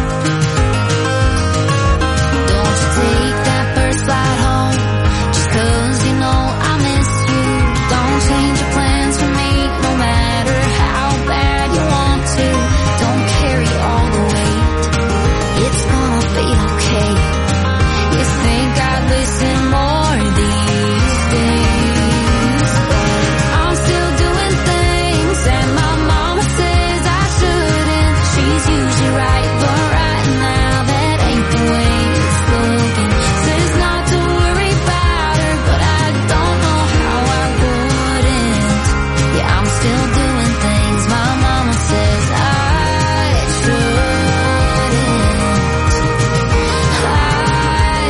Don't you take that first flight home, just cause you know I miss you. Don't change your plans for me, no matter how bad you want to. Don't carry all the weight, it's gonna be okay. You think I'd listen more these days, but I'm still doing things and my mama says I shouldn't. She's usually right, but right now that ain't the way it's looking. Says not to worry about her, but I don't know how I wouldn't. Yeah, I'm still doing things my mama says I shouldn't. I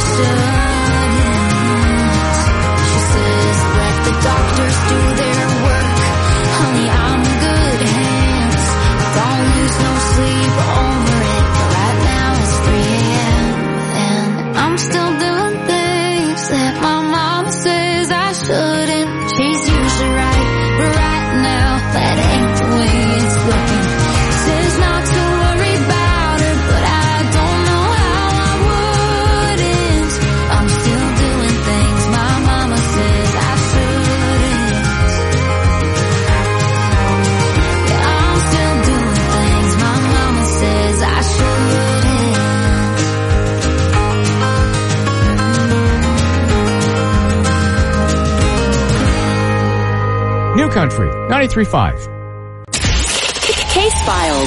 shouldn't. She says let the doctors do their work. Honey, I'm in good hands. Don't lose no sleep over it. But right now it's three a.m. and I'm still doing things that my mama says I shouldn't. She's usually right, but right now that ain't the way it's looking. Says not to worry about her, but I don't know how I wouldn't. I'm still doing things my mama says I shouldn't. Yeah, I'm still doing things my mama says I shouldn't. New Country, ninety-three point five. Case Files.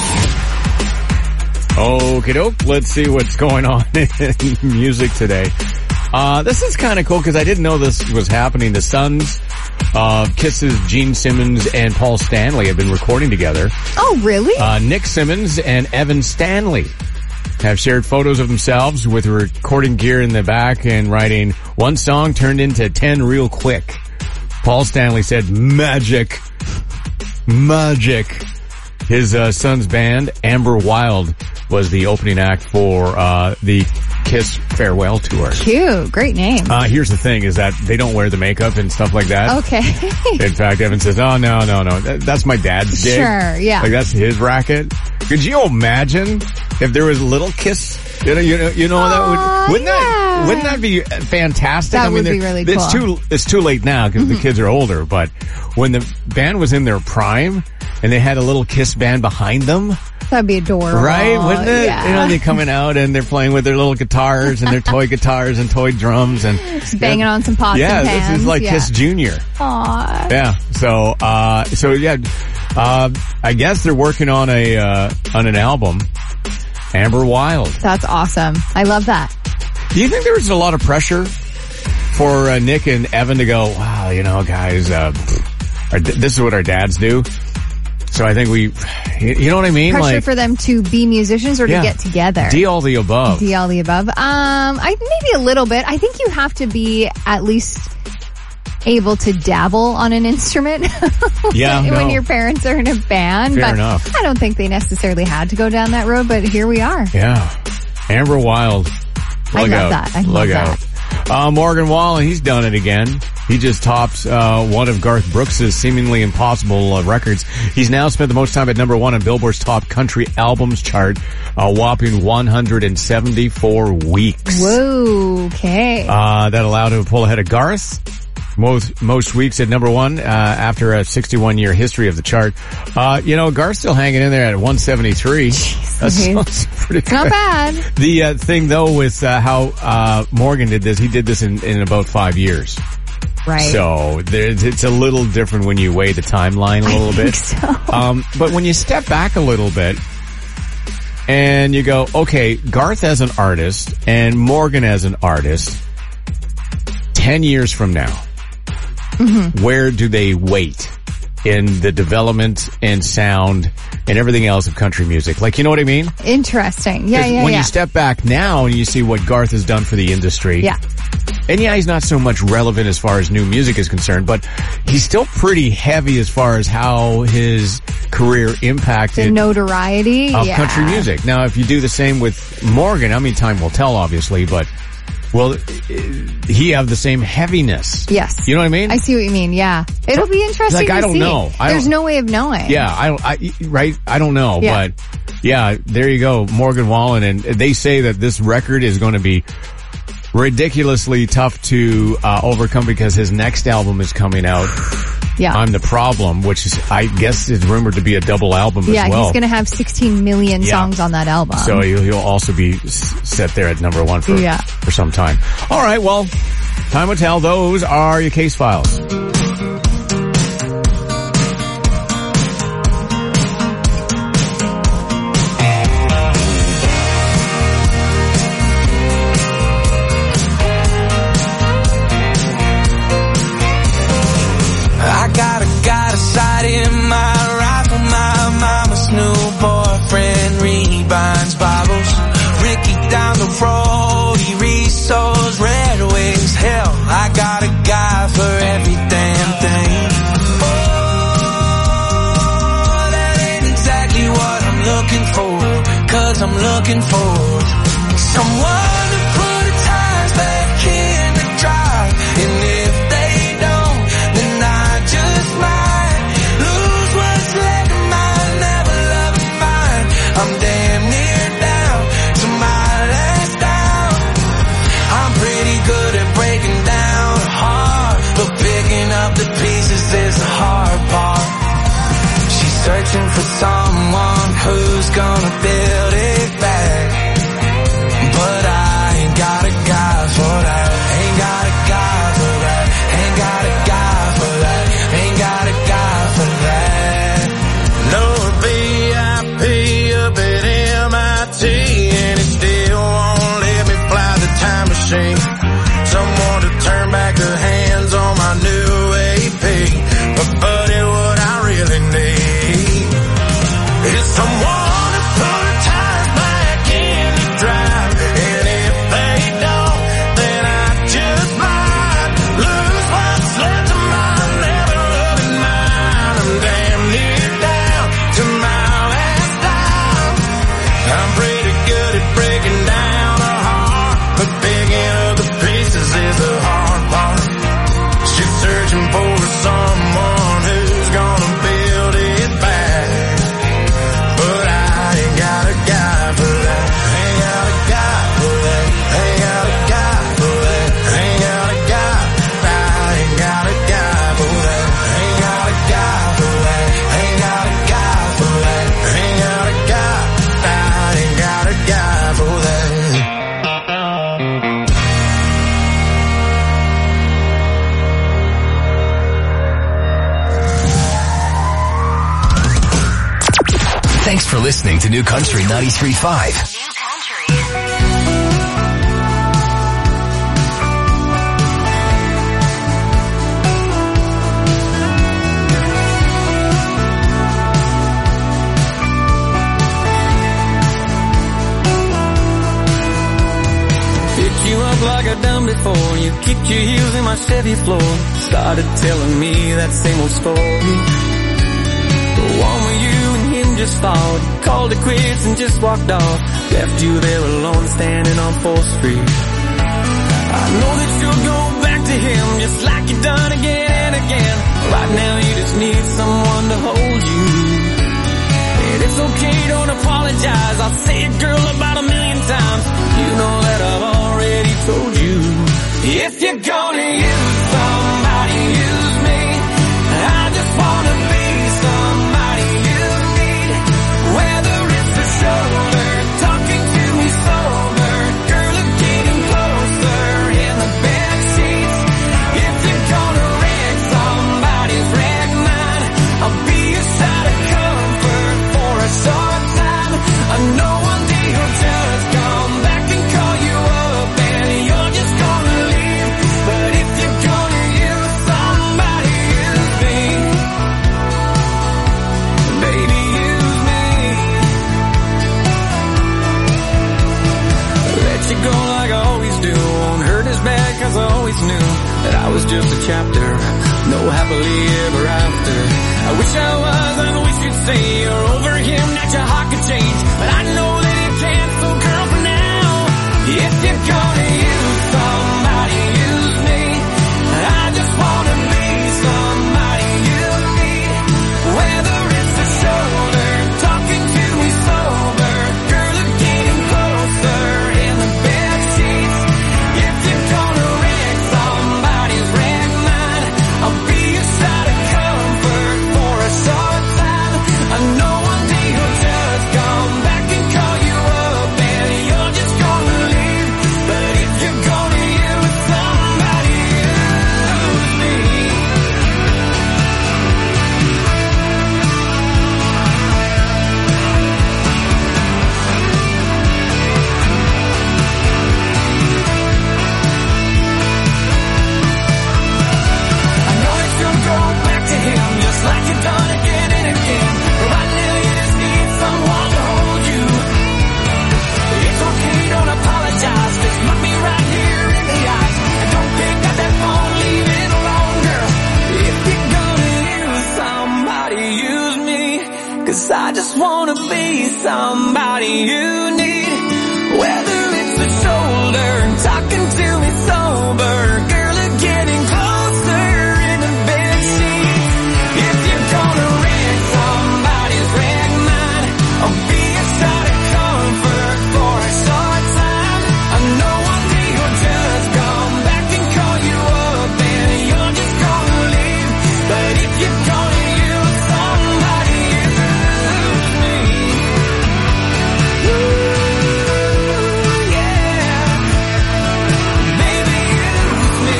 Okie doke. Let's see what's going on in music today. Uh, this is kind of cool because I didn't know this was happening. The sons of Kiss's Gene Simmons and Paul Stanley have been recording together. Oh, really? Uh, Nick Simmons and Evan Stanley have shared photos of themselves with recording gear in the back and writing, one song turned into ten real quick. Paul Stanley said, magic, magic. His uh, son's band, Amber Wild, was the opening act for uh the Kiss farewell tour. Cute. Great name. Uh, here's the thing is that they don't wear the makeup and stuff like that. Okay. In fact, Evan says, oh, no, no, no. That, that's my dad's gig. Sure, yeah. Like, that's his racket. Could you imagine if there was a little Kiss? You know, you know, you know, that would, wouldn't yeah. that, wouldn't that be fantastic? That I mean, would be really it's cool. too, it's too late now because Mm-hmm. the kids are older, but when the band was in their prime and they had a little Kiss band behind them, That'd be adorable. right? Wouldn't it? Yeah. You know, they're coming out and they're playing with their little guitars and their toy guitars and toy drums and Just banging on some pots yeah, and pans. this is like yeah. Kiss Junior. Aww. Yeah. So, uh, so yeah, uh, I guess they're working on a, uh, on an album. Amber Wild. That's awesome. I love that. Do you think there was a lot of pressure for uh, Nick and Evan to go, wow, you know, guys, uh, our, this is what our dads do. So I think we, you know what I mean? Pressure like, for them to be musicians or yeah, to get together. D all the above. D all the above. Um, I maybe a little bit. I think you have to be at least able to dabble on an instrument. Yeah, when no. your parents are in a band. Fair but enough. I don't think they necessarily had to go down that road, but here we are. Yeah. Amber Wild. I Look love out. that. I Look love out. that. Uh, Morgan Wallen, he's done it again. He just topped uh, one of Garth Brooks' seemingly impossible uh, records. He's now spent the most time at number one on Billboard's top country albums chart, a whopping one hundred seventy-four weeks. Whoa, okay. Uh, that allowed him to pull ahead of Garth. Most, most weeks at number one, uh, after a sixty-one year history of the chart. Uh, you know, Garth's still hanging in there at one seventy-three. That's, that's pretty It's good. not bad. The, uh, thing though with, uh, how, uh, Morgan did this, he did this in, in about five years. Right. So there's, it's a little different when you weigh the timeline a little I bit. think so. Um, but when you step back a little bit and you go, okay, Garth as an artist and Morgan as an artist, ten years from now, Mm-hmm. where do they wait in the development and sound and everything else of country music? Like, you know what I mean? Interesting. Yeah, 'Cause yeah, when yeah. you step back now and you see what Garth has done for the industry. Yeah. And yeah, he's not so much relevant as far as new music is concerned, but he's still pretty heavy as far as how his career impacted The notoriety. of yeah. country music. Now, if you do the same with Morgan, I mean, time will tell, obviously, but will he have the same heaviness? Yes. You know what I mean? I see what you mean. Yeah. It'll be interesting Like, to I don't see. know. I There's don't- no way of knowing. Yeah, I don't, I, right? I don't know, Yeah. but yeah, there you go. Morgan Wallen, and they say that this record is going to be ridiculously tough to uh, overcome because his next album is coming out. Yeah. I'm the Problem, which is, I guess, is rumored to be a double album Yeah, as well. he's going to have sixteen million Yeah. songs on that album. So he'll, he'll also be s- set there at number one for, Yeah. for some time. All right, well, time will tell. Those are your case files. I got a, got a sight in my rifle. My mama's new boyfriend rebinds Bibles. Ricky down the road, he resows Red Wings. Hell, I got a guy for every damn thing. Oh, that ain't exactly what I'm looking for. Cause I'm looking for someone to put the tires back in the drive. And if they don't, then I just might lose what's left of my never loving mind. I'm damn near down to my last down. I'm pretty good at breaking down a heart, but picking up the pieces is the hard part. She's searching for someone who's gonna build it back, but I ain't got a guy for that. Ain't got a guy for that. Ain't got a guy for that. Ain't got a guy for that. No V I P up at M I T, and it still won't let me fly the time machine. Someone to turn back the hands on my new A P. But buddy, what I really need is someone to put the tires back in the drive. And if they don't, then I just might lose what's left of my never loving mind. I'm damn near down to my last dime. I'm pretty good at breaking down a heart, but picking up the pieces is the hard part. She's searching for someone who's gonna build it back, but I ain't got a guy for that. Ain't got a guy for that. Ain't got a guy for that. Ain't got a guy. I ain't got a guy for that. Ain't got a guy for that. Ain't got a guy for that. Ain't got a guy. I ain't got a guy for that. Thanks for listening to New Country ninety-three point five. Picked you up like I've done before. You kicked your heels in my Chevy floor. Started telling me that same old story. The one where you and him just fought. Called it quits and just walked off. Left you there alone standing on fourth Street. I know that you'll go back to him just like you've done again and again. Right now you just need someone to hold you. And it's okay, don't apologize. I'll say it, girl, about a million times. You know that I've already told you. If you're gonna use somebody, use me. I just wanna be somebody you need. Whether it's the shoulder, talking to me sober, girl, or getting closer in the back seats. If you're gonna always knew that I was just a chapter, no happily ever after. I wish I was, I wish you'd say you're over him, that your heart could change, but I know that it can't, so girl, for now, if you're gonna use somebody, use me. I just wanna be somebody you need, whether it's a shoulder, talking to me sober, girl, or getting closer in the bed sheets. If you're gonna wreck somebody's wreck mine, I'll be a shot of comfort for a short time. I know one day you'll just come back and call you up, and you're just gonna leave. But if you're gonna use somebody, use me. I know that you'll go back to him just like you've done again and again. But right now you just need someone to hold you. It's okay, don't apologize, just look me right here in the eyes, and don't pick up that phone, leave it alone, girl. If you're gonna use somebody, use me, 'cause I just wanna be somebody you need, whether it's the shoulder, talking to me sober, girl, or getting closer in the bed sheets. If you're gonna wreck somebody's wreck mine, I'll be a shot of comfort for a short time. I know one day you'll just come back and call you up, and you're just gonna leave. But if you're gonna use somebody, use me. Ooh, yeah. Baby, use me.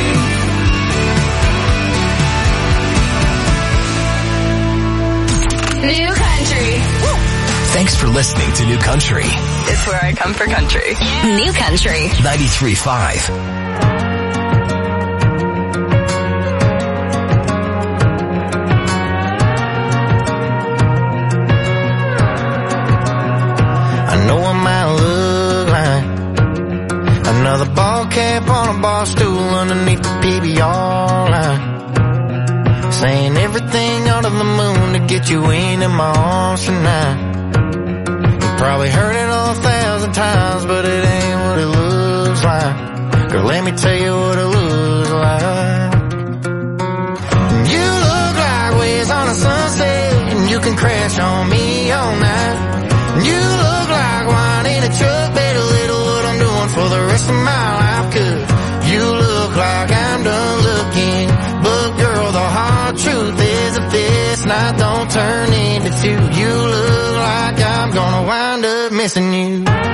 New country. Thanks for listening to New Country It's where I come for country. New country. ninety-three point five. I know I might look like another ball cap on a bar stool underneath the P B R line, saying everything under the moon to get you into my arms tonight. You probably heard it all a thousand times, but it ain't what it looks like. Girl, let me tell you what it looks like. You look like waves on a sunset, and you can crash on me all night. You look like wine in a truck, better little what I'm doing for the rest of my life, 'cause you look like I'm done looking. But girl, the hard truth is if this night don't turn into two, you look like I'm gonna wind up missing you.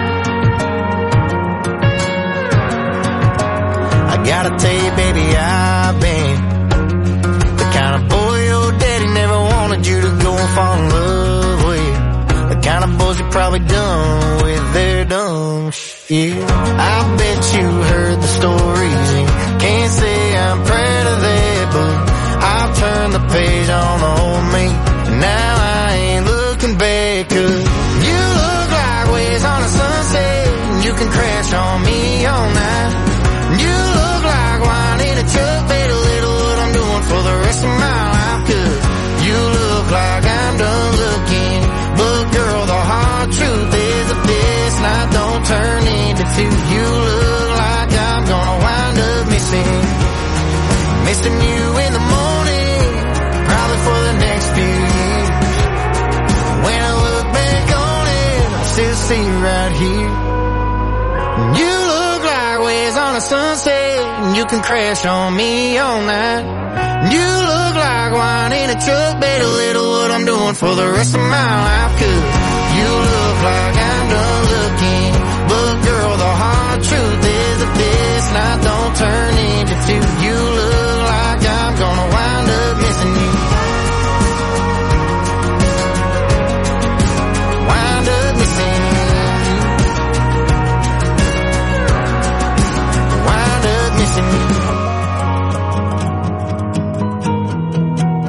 I gotta tell you, baby, I've been the kind of boy your daddy never wanted you to go and fall in love with. The kind of boys you probably done with their dumb shit. I bet you heard the stories and can't say I'm proud of that, but I've turned the page on the old me, and now I ain't looking back, 'cause you look like waves on a sunset, and you can crash on me all night. You look like wine in a truck, better little what I'm doing for the rest of my life, 'cause you look like I'm done looking. But girl, the hard truth is if this night don't turn into two, you look like I'm gonna wind up missing, missing you in the morning, probably for the next few years. When I look back on it, I still see you right here. You look like waves on a sunset, and you can crash on me all night. You look like wine in a truck, better little what I'm doing for the rest of my life, 'cause you look like I'm done looking. But girl, the hard truth is if this night don't turn into two, you look like I'm gonna wind up missing you. Wind up missing you. Wind up missing you.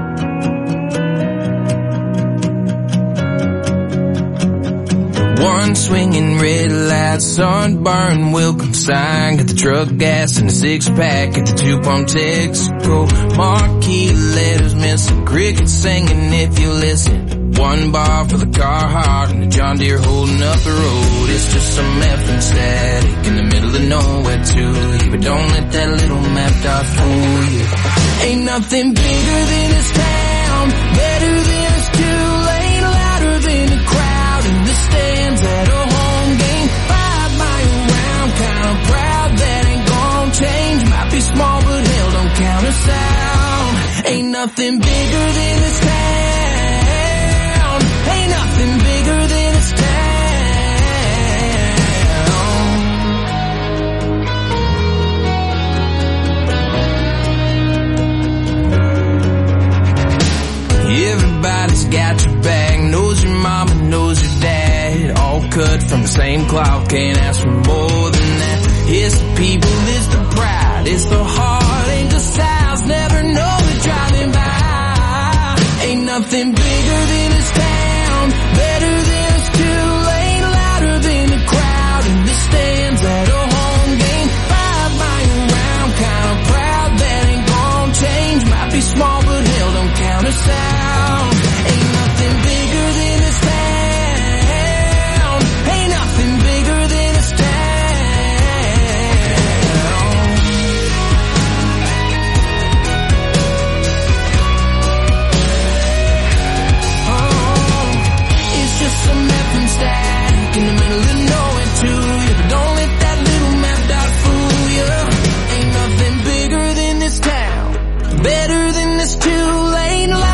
One singing, red lights, sunburn, welcome sign. Got the truck gas and the six pack at the two pump Texaco. Marquee letters missing, crickets singing if you listen. One bar for the Carhartt and the John Deere holding up the road. It's just some effing static in the middle of nowhere to you. But don't let that little map dot fool you. Ain't nothing bigger than this town, better than this two-lane, louder than the crowd in the stands at a home game. Five mile round, kinda proud that ain't gonna change. Might be small but hell don't count us out. Ain't nothing bigger than this town. Ain't nothing bigger than this town. Everybody's got your back, knows your mama, knows your dad. All cut from the same cloth, can't ask for more than that. It's the people, it's the pride, it's the heart, ain't the size, never know the driving by. Ain't nothing bigger than this town.